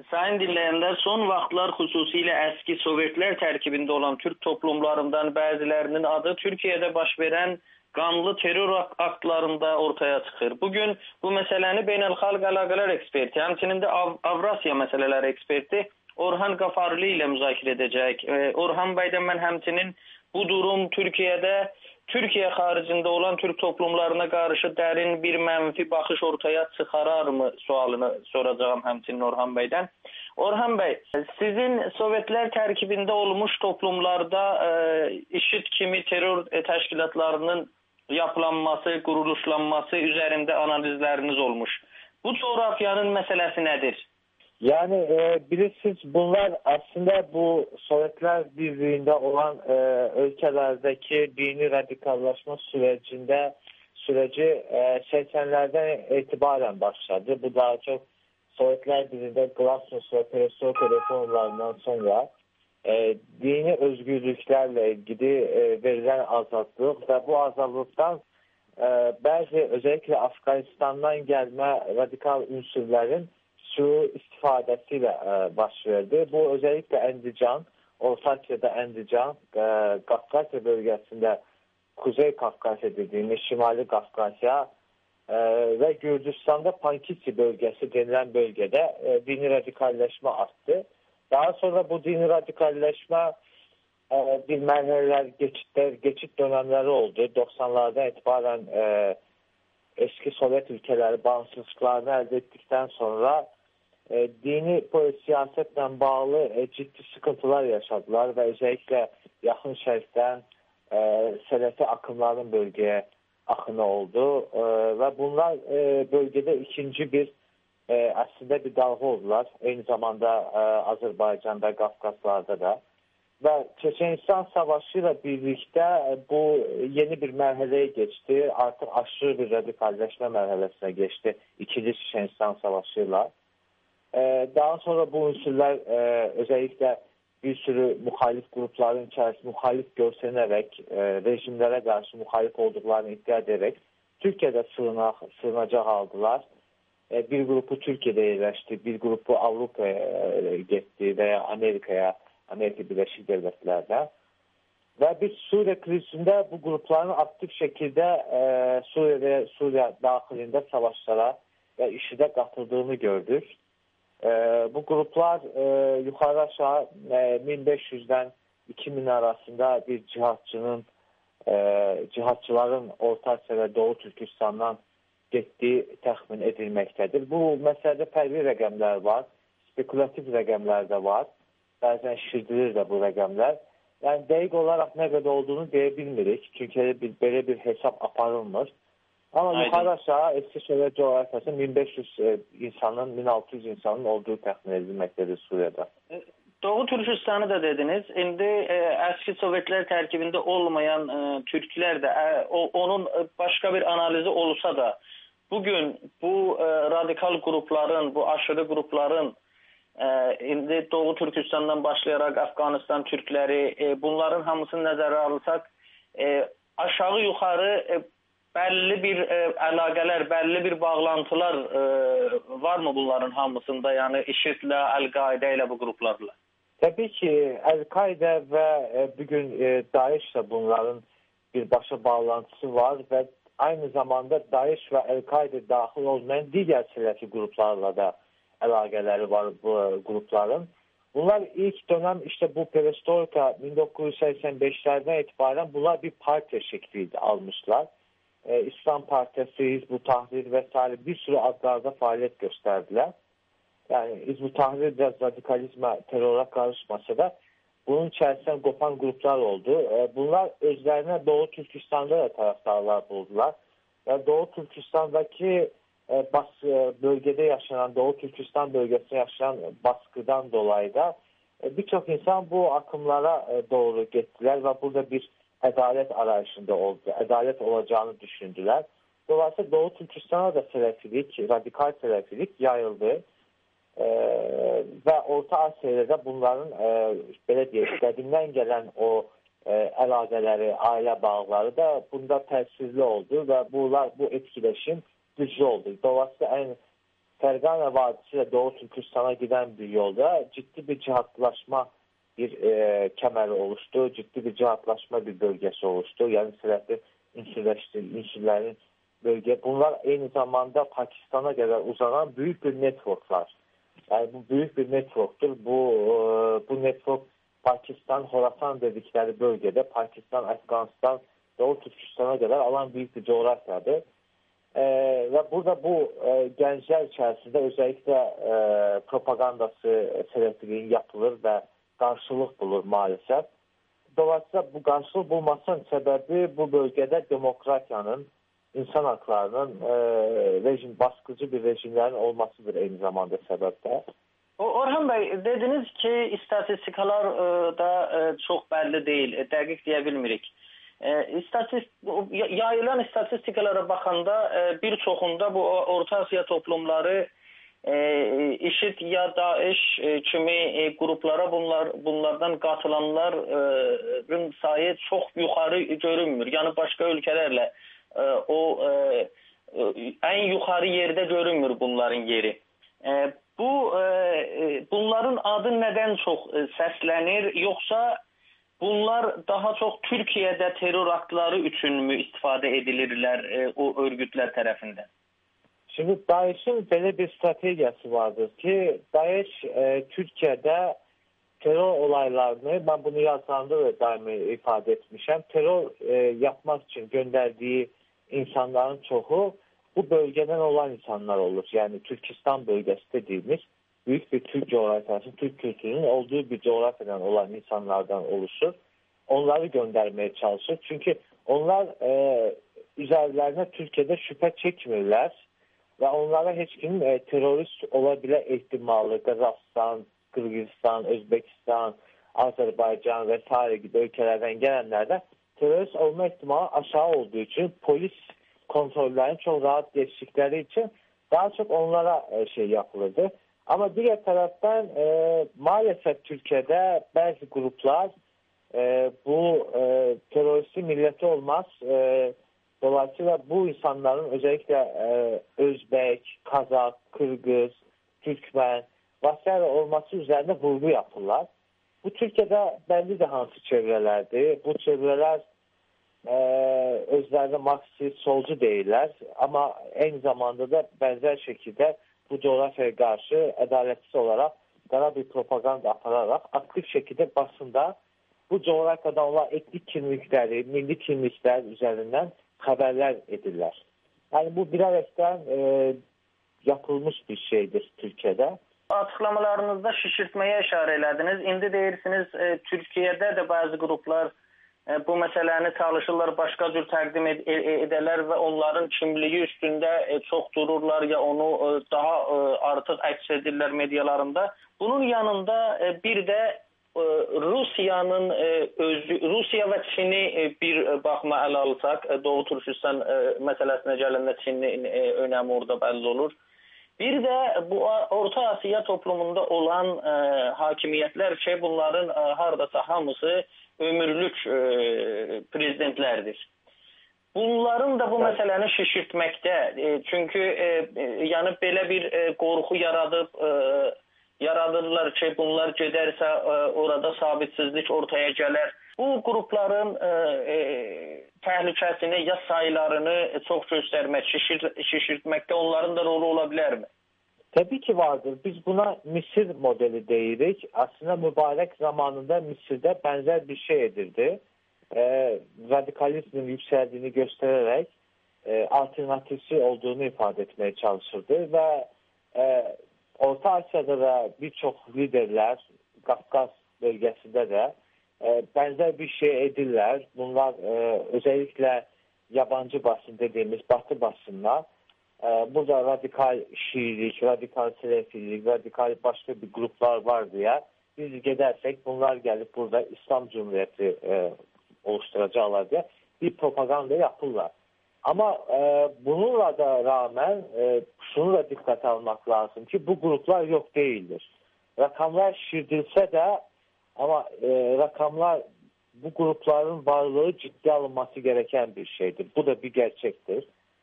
Sayın dinleyenler, son vaxtlar xüsusilə əski Sovetlər tərkibində olan Türk toplumlarından bəzilərinin adı Türkiyədə baş verən qanlı terror aktlarında ortaya çıxır. Bugün bu məsələni Beynəlxalq Əlaqələr eksperti, həmçinin də Avrasiya məsələləri eksperti Orhan Qafarlı ilə müzakirə edəcək. Orhan bəydən mən həmçinin bu durum Türkiyə xaricində olan Türk toplumlarına qarşı dərin bir mənfi baxış ortaya çıxararmı sualını soracağım həmçinin Orhan bəydən. Orhan bəy, sizin Sovetlər tərkibində olmuş toplumlarda IŞİD kimi terror təşkilatlarının yapılanması, quruluşlanması üzərində analizləriniz olmuş. Bu coğrafyanın məsələsi nədir? Yani bilirsiniz bunlar aslında bu Sovyetler Birliği'nde olan ülkelerdeki dini radikallaşma süreci 80'lerden itibaren başladı. Bu daha çok Sovyetler Birliği'nde Glasnost ve Perestroika reformlarından sonra dini özgürlüklerle ilgili verilen azadlık ve bu azadlıktan bazı özellikle Afganistan'dan gelme radikal unsurların istifadesiyle baş verdi. Bu özellikle Endican, Orta Asya'da Endican, Kafkasya bölgesinde Kuzey Kafkasya dediğimiz Şimali Kafkasya ve Gürcistan'da Pankisi bölgesi denilen bölgede dini radikalleşme arttı. Daha sonra bu dini radikalleşme bir merhaleler, geçit dönemleri oldu. 90'lardan itibaren eski Sovyet ülkeleri bağımsızlıklarını elde ettikten sonra dini siyasetle bağlı ciddi sıkıntılar yaşadılar ve özellikle Yaxın Şərqdən Selefi akımların bölgeye akını oldu ve bunlar bölgede ikinci bir aslında bir dalga oldular. Aynı zamanda Azerbaycan'da, Kafkaslar'da da. Ve Çeçenistan Savaşı ile birlikte bu yeni bir merhaleye geçti. Artık aşırı bir radikalleşme merhalesine geçti. İkinci Çeçenistan Savaşı'yla. Daha sonra bu unsurlar özellikle bir sürü muhalif grupların içerisinde muhalif gösterilerek, rejimlere karşı muhalif olduklarını iddia ederek Türkiye'de sığınacak aldılar. Bir grubu Türkiye'de yerleşti, bir grubu Avrupa'ya gitti veya Amerika Birleşik Devletleri'ne. Ve biz Suriye krizinde bu grupların aktif şekilde Suriye dahilinde savaşlara ve IŞİD'e katıldığını gördük. Bu gruplar yukarı aşağı 1500'den 2000 arasında bir cihatçıların Orta Asya ve Doğu Türkistan'dan getdiyi təxmin edilməkdədir. Bu məsələdə fərqli rəqəmlər var, spekulativ rəqəmlər də var. Bəzən şişirdilir də bu rəqəmlər. Yəni dəqiq olaraq nə qədər olduğunu deyə bilmirik. Çünki belə bir hesab aparılmır. Ama yukarı aşağı eski Sovyet coğrafyasının 1500 insanın, 1600 insanın olduğu təxmin edilməkdədir Suriye'de. Doğu Türkistan'ı da dediniz. İndi eski Sovyetler tərkibində olmayan Türkler de onun başka bir analizi olsa da bugün bu radikal grupların, bu aşırı grupların indi Doğu Türkistan'dan başlayarak Afganistan Türkleri bunların hamısını nəzərə alırsak aşağı yukarı belli bir əlaqələr, belli bir bağlantılar var mı bunların hamısında? Yani IŞİD'le, El-Qaide ile bu gruplarla. Tabii ki El-Qaide ve bugün DAEŞ'le bunların bir başa bağlantısı var ve aynı zamanda DAEŞ ve El-Qaide dahil olmayan diğer Selefi gruplarla da əlaqələri var bu grupların. Bunlar ilk dönem işte bu Perestroika 1985'lerden itibaren bunlar bir parti şekliydi almışlar. İslam Partisi, Hizb-ut Tahrir vesaire bir sürü adlarda faaliyet gösterdiler. Yani Hizb-ut Tahrir biraz radikalizme, teröre karışmasa da bunun içerisinden kopan gruplar oldu. Bunlar özlerine Doğu Türkistan'da da taraftarlar buldular. Ve Doğu Türkistan'daki bölgede yaşanan, Doğu Türkistan bölgesinde yaşanan baskıdan dolayı da birçok insan bu akımlara doğru gittiler ve burada bir adalet arayışında oldu. Adalet olacağını düşündüler. Dolayısıyla Doğu Türkistan'a da selefilik, radikal selefilik yayıldı. Ve Orta Asya'da da bunların qədimdən gelen o əlaqələri, ailə bağları da bunda təsirli oldu ve bu etkileşim güclü oldu. Dolayısıyla Fergana Vadisi ile Doğu Türkistan'a giden bir yolda ciddi bir cihatlaşma kemeri oluştu. Ciddi bir cihatlaşma bir bölgesi oluştu. Yani silahlı ünsürlerin bölge. Bunlar aynı zamanda Pakistan'a kadar uzanan büyük bir networklar. Yani bu büyük bir networktur. Bu network Pakistan, Horasan dedikleri bölgede Pakistan, Afganistan, Doğu Türkistan'a kadar alan büyük bir coğrafyadır. Ve burada bu gençler içerisinde özellikle propagandası sebepli yapılır ve karşılık bulur maalesef. Dolayısıyla bu karşılık bulmasının sebebi bu bölgede demokrasiyanın, insan haklarının baskıcı bir rejimlerin olmasıdır aynı zamanda sebepte. Orhan Bey, dediniz ki istatistikalar da çok belli değil, dəqiq deyə bilmirik. Yayılan istatistikalara bakanda bir çoxunda bu Orta Asiya toplumları IŞİD ya Daesh kimi gruplara bunlardan katılanların sayı çok yukarı görünmür. Yani başka ülkelerle en yukarı yerde görünmür bunların yeri. Bunların adı neden çok seslenir, yoksa bunlar daha çok Türkiye'de terör aktları için mü istifade edilirler o örgütler tarafından? Şimdi DAEŞ'in böyle bir stratejisi vardır ki DAEŞ Türkiye'de terör olaylarını, ben bunu yazılarında da daima ifade etmişim, terör yapmak için gönderdiği insanların çoğu bu bölgeden olan insanlar olur. Yani Türkistan bölgesi dediğimiz büyük bir Türk coğrafyası, Türk kültürünün olduğu bir coğrafyadan olan insanlardan oluşur. Onları göndermeye çalışır. Çünkü onlar üzerlerine Türkiye'de şüphe çekmiyorlar ve onlara hiç kim terörist olabilir ihtimali Kazakistan, Kırgızistan, Özbekistan, Azerbaycan vesaire gibi ülkelerden gelenlerde terörist olma ihtimali aşağı olduğu için polis kontrollerini çok rahat geçtikleri için daha çok onlara yapılırdı. Ama diğer taraftan maalesef Türkiye'de bazı gruplar bu teröristi milleti olmaz. Dolayısıyla bu insanların özellikle Özbek, Kazak, Kırgız, Türkmen vesaire olması üzerine vurgu yapırlar. Bu Türkiye'de belli de hansı çevrelerdi. Bu çevreler özlerinde Marksist, solcu değiller ama aynı zamanda da benzer şekilde bu coğrafyaya karşı adaletsiz olarak kara bir propaganda apararak aktif şekilde basında bu coğrafyada olan etnik kimlikleri, milli kimlikler üzerinden haberler edirler. Yani bu birerekten yapılmış bir şeydir Türkiye'de. Açıklamalarınızda şişirtmeye işare ediniz. İndi deyirsiniz Türkiye'de de bazı gruplar bu meseləni çalışırlar, başqa cür təqdim edərlər və onların kimliyi üstündə çox dururlar ya onu daha artıq əks edirlər medialarında. Bunun yanında bir də Rusiyanın Rusiya və Çini bir baxma ələ alsaq, Doğu Türkistan məsələsinə gələndə Çinin önəmi orada bəlli olur. Bir də bu Orta Asiya toplumunda olan hakimiyyətlər ki, bunların hardasa hamısı ömürlük prezidentlərdir. Bunların da bu məsələni şişirtməkdə, çünki yəni belə bir qorxu yaradırlar ki, bunlar gedərsə orada sabitsizlik ortaya gələr. Bu qrupların təhlükəsini ya saylarını çox göstərmək, şişirtməkdə onların da rolu ola bilərmi? Tabii ki vardır. Biz buna Mısır modeli deyirik. Aslında mübarek zamanında Mısır'da benzer bir şey edildi. Radikalizmin yükseldiğini göstererek alternatifsi olduğunu ifade etmeye çalışırdı ve Orta Asya'da da birçok liderler, Kafkas bölgesinde de benzer bir şey edirler. Bunlar özellikle yabancı basın dediğimiz Batı basınlar. Burada radikal Şiilik, radikal Selefilik, radikal başka bir gruplar var diye biz gidersek bunlar gelip burada İslam Cumhuriyeti oluşturacaklar diye bir propaganda yapırlar. Ama bununla da rağmen şunu da dikkate almak lazım ki bu gruplar yok değildir. Rakamlar şişirilse de ama rakamlar bu grupların varlığı ciddi alınması gereken bir şeydir. Bu da bir gerçektir.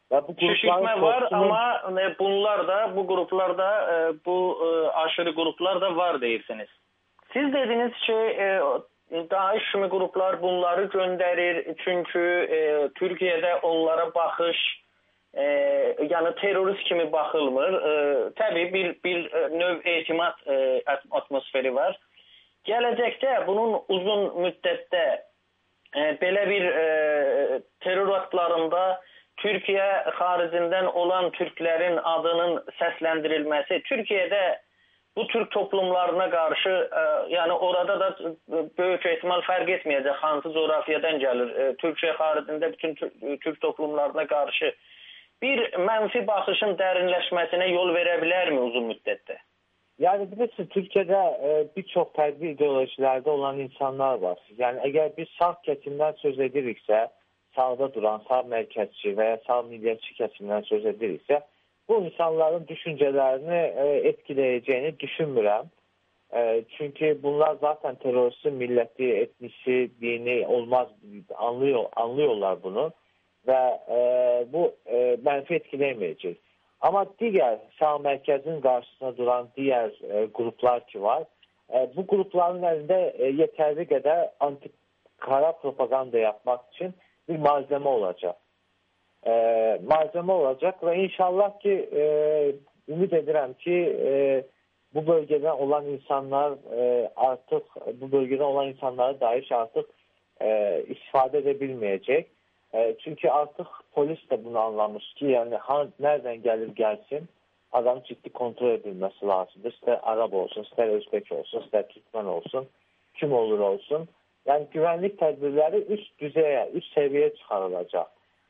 Ve bu şişirtme var ama bu gruplarda aşırı gruplar da var deyirsiniz. Siz dediğiniz DAEŞ kimi gruplar bunları gönderir çünkü Türkiye'de onlara bakış yani terörist kimi bakılmır. Tabii bir növ etimad atmosferi var. Gelecekte bunun uzun müddette belə bir terör aktlarında Türkiye haricinden olan Türklerin adının seslendirilmesi, Türkiye'de bu Türk toplumlarına karşı yani orada da büyük ihtimal fark etmeyecek hansı coğrafyadan gelir. Türkiye haricinde bütün Türk toplumlarına karşı bir menfi bakışın derinleşmesine yol verebilir mi uzun müddette? Yani bilirsiniz Türkiye'de birçok farklı ideolojilerde olan insanlar var. Yani eğer bir sağ kesimden söz edirikse, sağda duran sağ merkezci veya sağ milliyetçi kesimden söz edirikse bu insanların düşüncelerini etkileyeceğini düşünmürəm. Çünkü bunlar zaten teröristin milleti, etnisi, dini olmaz anlıyorlar bunu ve bu menfi etkileyemeyecek. Ama diğer sağ merkezin karşısına duran diğer gruplar ki var, bu grupların elinde yeterli kadar anti-kara propaganda yapmak için bir malzeme olacak. Malzeme olacak ve inşallah ki ümit ederim ki bu bölgeden olan insanlar bu bölgeden olan insanlara dair artık istifade edebilmeyecek. Çünkü artık polis de bunu anlamış ki yani nereden gelir gelsin adam ciddi kontrol edilmesi lazımdır. İster Arap olsun, ister Özbek olsun, ister Türkmen olsun, kim olur olsun. Yani güvenlik tedbirleri üst düzeye, üst seviyeye çıkarılacak.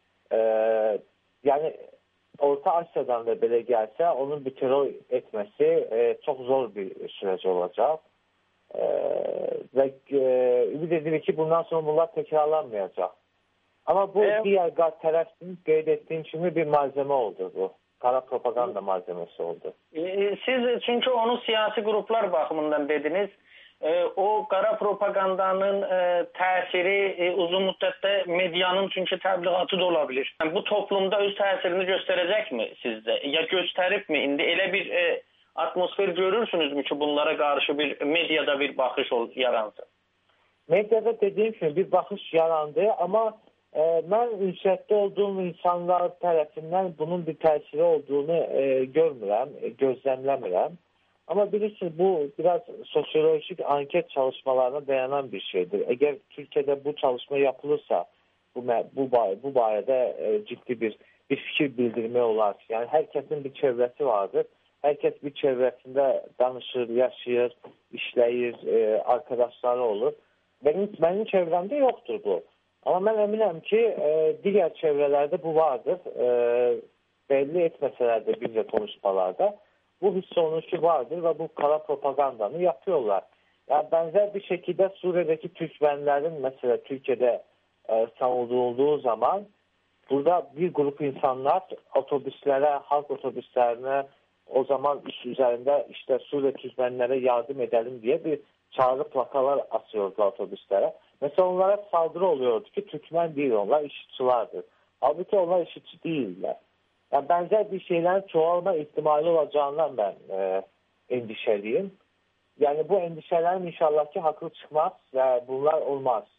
Yani Orta Asya'dan da belə gelse onun bir terör etmesi çok zor bir süreç olacak. Ve ümit edilir ki bundan sonra bunlar tekrarlanmayacak. Ama bu diğer tarafın qeyd ettiğim kimi bir malzeme oldu bu. Kara propaganda malzemesi oldu. Siz çünkü onu siyasi gruplar bakımından dediniz. O kara propagandanın təsiri uzun müddətdə medyanın çünkü təbliğatı da olabilir. Yani bu toplumda öz təsirini gösterecek mi sizce? Ya gösterip mi? İndi elə bir atmosfer görürsünüz mü ki bunlara karşı bir medyada bir bakış yaransın? Medyada dediğim gibi bir bakış yarandı ama ben ünsiyyətdə olduğum insanlar tərəfindən bunun bir təsiri olduğunu görmürəm, gözlemləmirəm. Ama bilirsiniz bu biraz sosyolojik anket çalışmalarına dayanan bir şeydir. Eğer Türkiye'de bu çalışma yapılırsa bu barədə ciddi bir fikir bildirme olar. Yani herkesin bir çevresi vardır. Herkes bir çevresinde danışır, yaşayır, işləyir, arkadaşları olur. Benim çevremde yoktur bu. Ama ben eminim ki diğer çevrelerde bu vardır. Belli etmeseler de bizle konuşmalarda bu hiç sonucu vardır ve bu kara propagandanı yapıyorlar. Yani benzer bir şekilde Suriye'deki Türkmenlerin mesela Türkiye'de savunulduğu zaman burada bir grup insanlar otobüslere, halk otobüslerine o zaman iş üzerinde işte Suriye Türkmenlere yardım edelim diye bir çağrı plakalar asıyorlar otobüslere. Mesela onlara saldırı oluyordu ki Türkmen değil onlar, işitçilerdir. Halbuki onlar işitçi değiller. Yani benzer bir şeylerin çoğalma ihtimali olacağından ben endişeliyim. Yani bu endişelerim inşallah ki haklı çıkmaz ve bunlar olmaz.